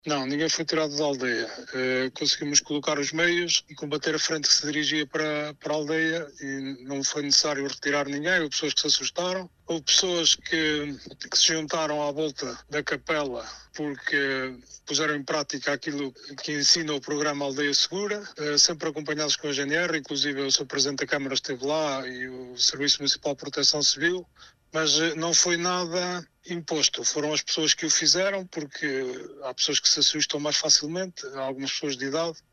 Não, ninguém foi tirado da aldeia. Conseguimos colocar os meios e combater a frente que se dirigia para a aldeia e não foi necessário retirar ninguém. Houve pessoas que se assustaram, houve pessoas que se juntaram à volta da capela porque puseram em prática aquilo que ensina o programa Aldeia Segura, sempre acompanhados com a GNR, inclusive o Sr. Presidente da Câmara esteve lá e o Serviço Municipal de Proteção Civil, mas não foi nada imposto. Foram as pessoas que o fizeram, porque há pessoas que se assustam mais facilmente, há algumas pessoas de idade,